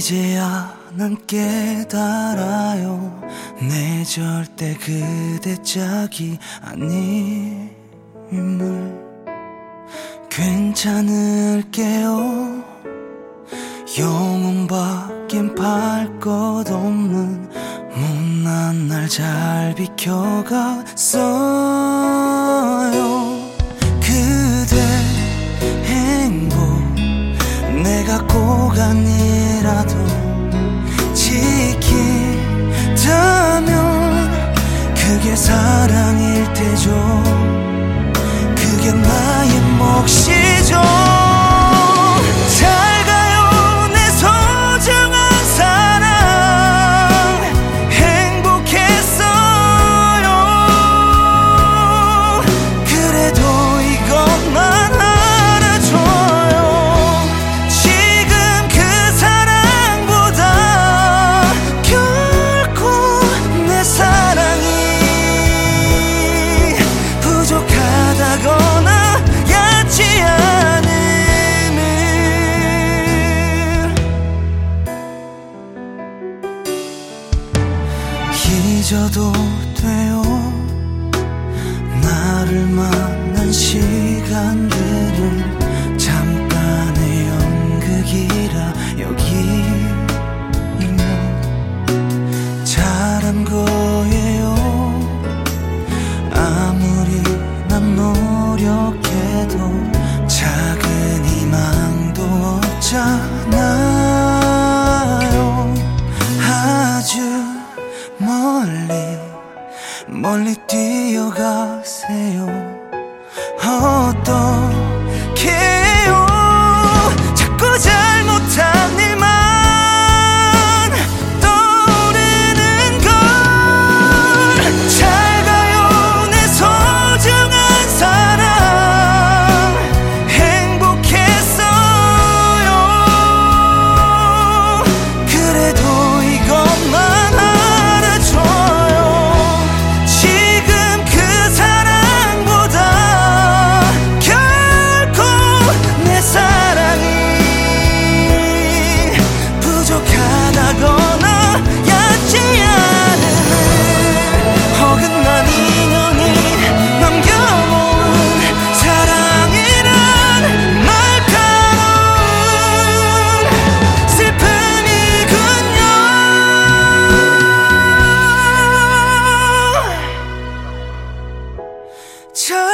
이제야 난 깨달아요. 내 절대 그대 짝이 아님을. 괜찮을게요. 영혼밖엔 팔 것 없는 못난 날 잘 비켜갔어요. 그대 행복 내가 꼭 아니라도 지킨다면 그게 사랑일 테죠. 그게 나의 몫이죠. 잘 가요 내 소중한 사랑. 행복했어요. 그래도 이것만 알아줘요. 지금 그 사랑보다 결코 내 사랑이 부족하다거나 얕지 않음을. 잊어도 돼요. 나를 만난 시간들은 잠깐의 연극이라 여기면 잘한 거예요. 아무리 난 노력해도 작은 희망도 없잖아요. 아주 멀리 뛰어가세요. 어떡해요. 자꾸 잘못한 일만 떠오르는 걸. 잘 가요 내 소중한 사랑. 행복했어요. 그래도 이것만 알아줘요. 지금 그 사랑보다 결코 내 사랑이 부족하다거나 얕지 않음을. 어긋난 인연이 남겨놓은 사랑이란 날카로운 슬픔이군요. 잘